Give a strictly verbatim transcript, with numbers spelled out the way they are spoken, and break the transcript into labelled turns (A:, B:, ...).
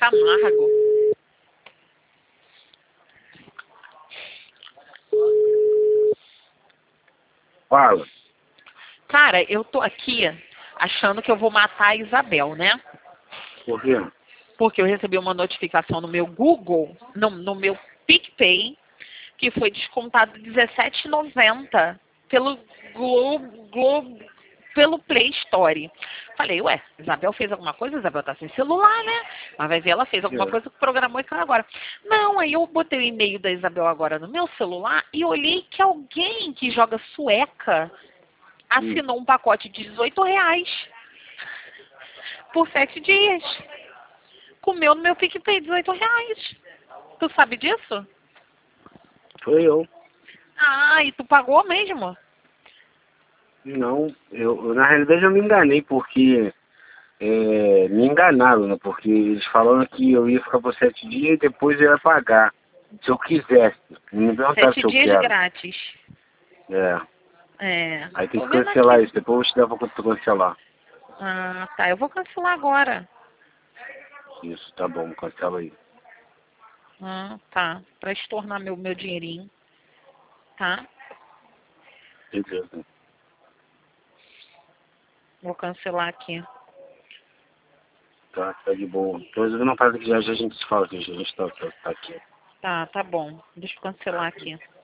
A: Camargo.
B: Fala.
A: Cara, eu tô aqui achando que eu vou matar a Isabel, né?
B: Por quê?
A: Porque eu recebi uma notificação no meu Google, no, no meu PicPay, que foi descontado dezessete reais e noventa centavos pelo Globo, Globo, pelo Play Store. Falei, ué, Isabel fez alguma coisa? Isabel tá sem celular, né? Mas vai ver, ela fez alguma
B: É.
A: coisa que programou e caiu agora. Não, aí eu botei o e-mail da Isabel agora no meu celular e olhei que alguém que joga sueca assinou um pacote de dezoito reais por sete dias. Comeu no meu PicPay dezoito reais. Tu sabe disso?
B: Foi eu.
A: Ah, e tu pagou mesmo?
B: Não, eu, eu, na realidade eu me enganei porque é, me enganaram, né? Porque eles falaram que eu ia ficar por sete dias e depois eu ia pagar. Se eu quisesse. Não me perguntaram
A: Sete
B: se eu
A: dias
B: quero.
A: grátis.
B: É.
A: É.
B: Aí tem
A: Tô
B: que
A: vendo
B: cancelar
A: aqui.
B: isso. Depois eu vou te dar pra tu cancelar.
A: Ah, tá. Eu vou cancelar agora.
B: Isso, tá bom, cancela aí.
A: Ah, tá. Pra estornar meu, meu dinheirinho. Tá?
B: Beleza.
A: Vou cancelar aqui.
B: Tá, tá de boa. Tô resolvendo uma parada que já, já a gente se fala, que a gente tá, tá, tá aqui.
A: Tá, tá bom. Deixa eu cancelar aqui.